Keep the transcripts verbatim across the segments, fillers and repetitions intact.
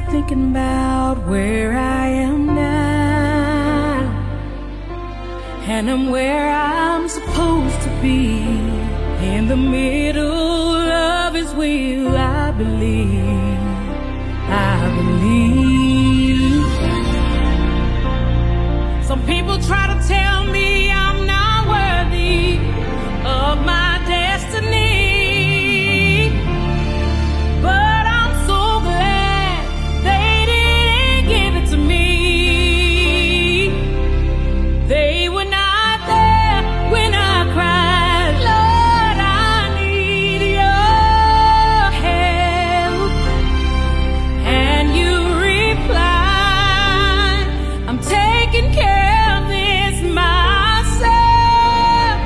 thinking about where I am now, and I'm where I'm supposed to be, in the middle of His will. I believe, I believe. Some people try to tell me I'm not worthy of my destiny, but I'm so glad they didn't give it to me. They were not there when I cried, Lord, I need your help. And you replied, I'm taking care of this myself,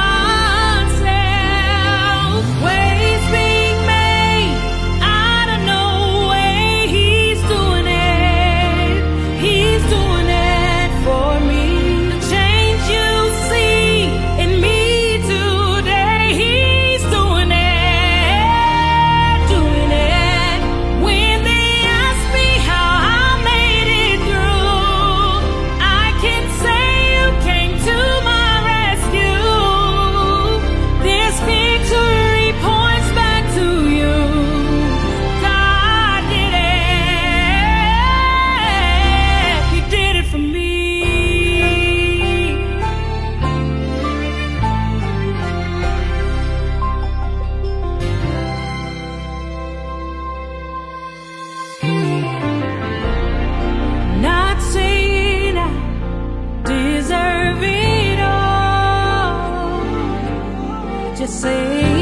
myself. Ways being made out of no way. He's doing it, He's doing it for me. The change you see in me today, He's doing it, doing it. When they ask me how I made it through, I can say you came to my rescue. This victory points back to you. God did it. He did it for me. Not saying I deserve it all, just saying